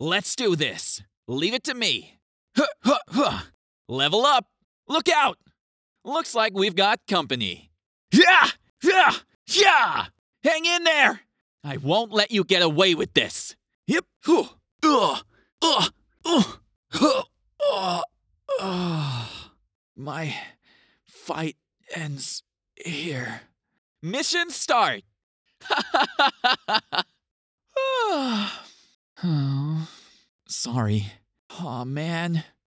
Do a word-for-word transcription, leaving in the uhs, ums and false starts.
Let's do this. Leave it to me. Huh, huh, huh. Level up. Look out. Looks like we've got company. Yeah! Yeah! Yeah! Hang in there! I won't let you get away with this. Yep. Ugh. Ugh. Ugh. Ugh. Ugh. Ugh. Ugh. My fight ends here. Mission start. Oh, sorry. Aw, man.